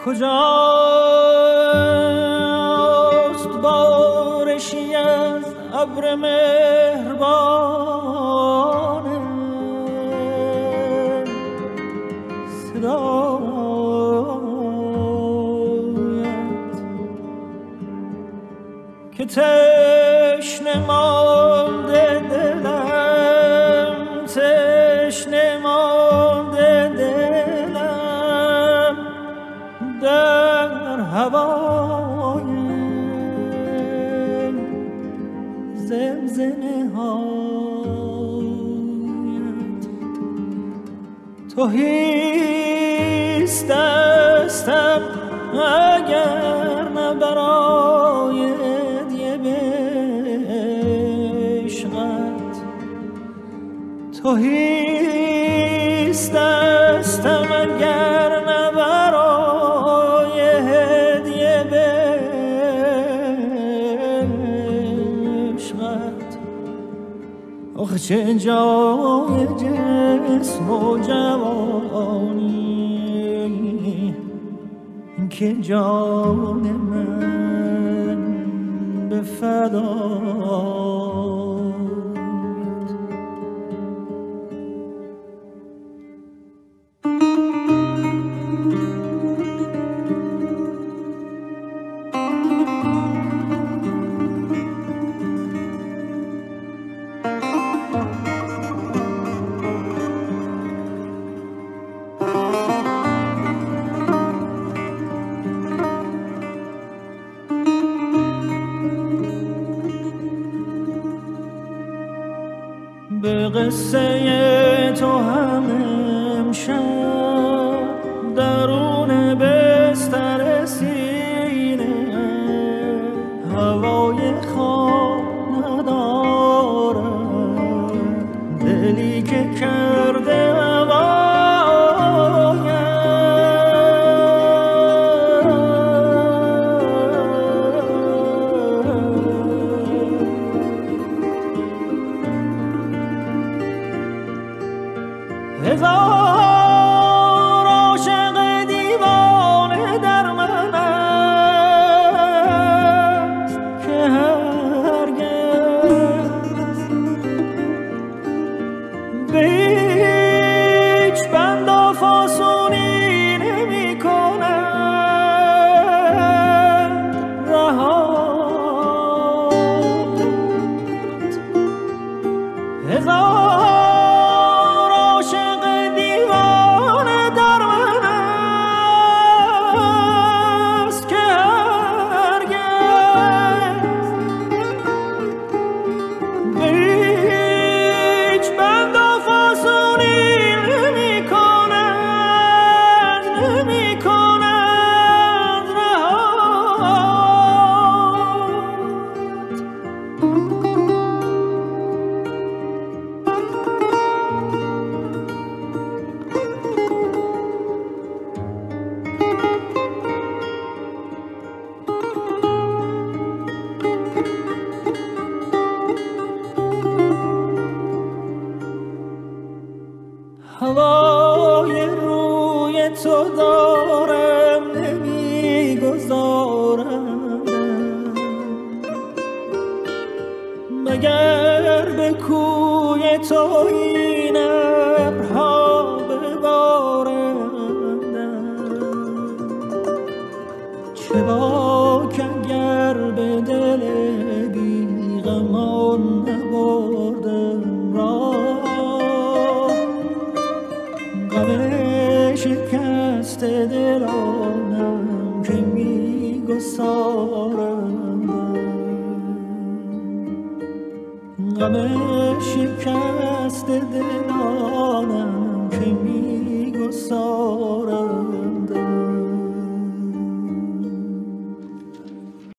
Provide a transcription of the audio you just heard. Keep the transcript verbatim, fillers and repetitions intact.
کجاست بارشی از ابر مهربان صدایت که تشنه مانده دلم، تشنه مانده دلم در هوای زمزمه هایت. تهیست دستم اگر نه برای هدیه به عشقت، تهیست دستم اگر نه برای هدیه به عشقت. آخه چه جای جسم و جوانی که جان من به فدایت. به قصه تو هم امشب درون بستر سینه هوای خواب ندارم، دلی که کرده هزار عاشق دیوانه در من است که هرگز به هیچ بند و فاسونی نمی کند رهات. هزار هوای روی تو دارم نمیگذارم مگر به کوی تو این ابرها ببارند. چه باک اگر به دل بیغمان نبردم راه، غم شکست دلانم که میگسارند، غم شکست دلانم که میگسارند.